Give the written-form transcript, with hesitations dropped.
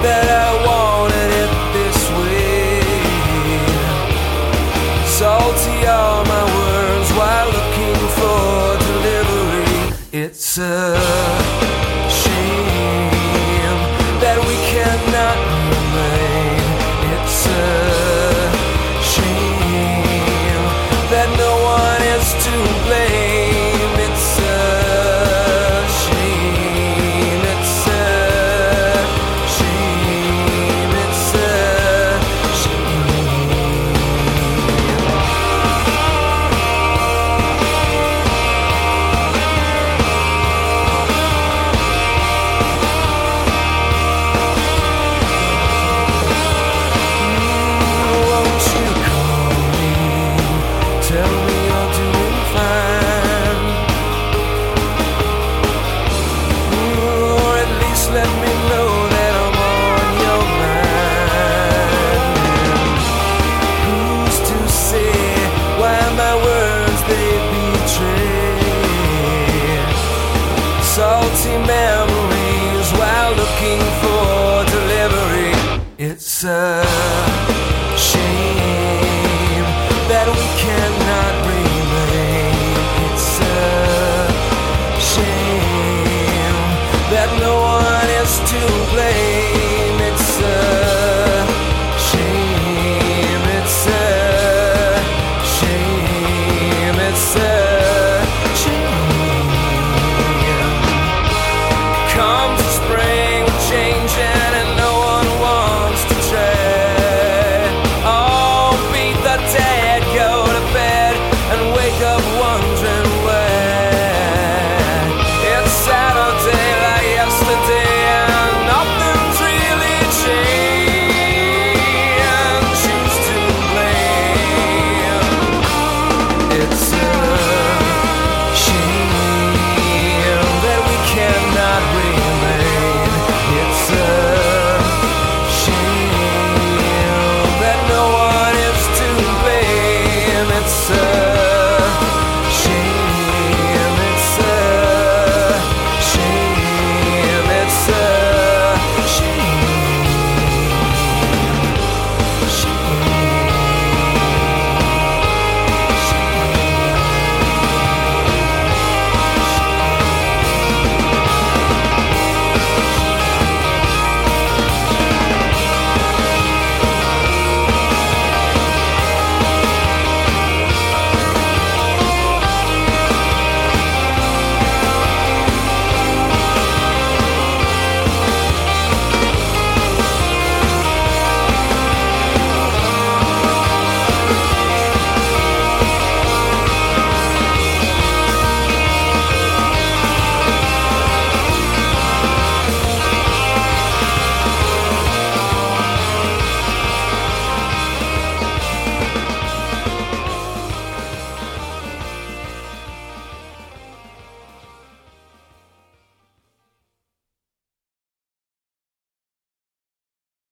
that I wanted it this way. Salty are my words while looking for delivery. It's a shame that we cannot remain. It's a shame that no one is to blame. It's a shame. It's a shame. It's a tell me you're doing fine, or at least let me know that I'm on your mind. Who's to say why my words they betray salty memories while looking for delivery? It's a